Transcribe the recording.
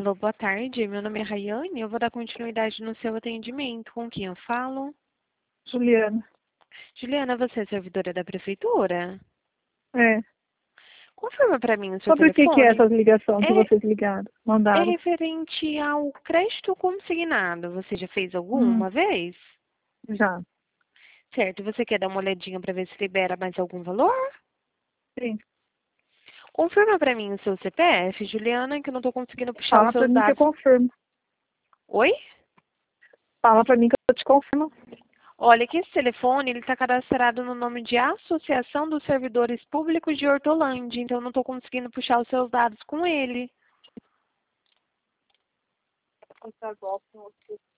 Alô, boa tarde. Meu nome é Rayane. Eu vou dar continuidade no seu atendimento. Com quem eu falo? Juliana. Juliana, você é servidora da prefeitura? É. Confirma para mim o seu Sobre o que é telefone. essa ligação que É, vocês ligaram, é mandaram? referente ao crédito consignado. Você já fez alguma vez? Já. Certo. Você quer dar uma olhadinha para ver se libera mais algum valor? Sim. Confirma para mim o seu CPF, Juliana, que eu não estou conseguindo puxar os Fala pra seus mim que eu dados. confirmo. Oi? Fala pra mim que eu te confirmo. Olha que esse telefone ele está cadastrado no nome de Associação dos Servidores Públicos de Hortolândia, então eu não estou conseguindo puxar os seus dados com ele.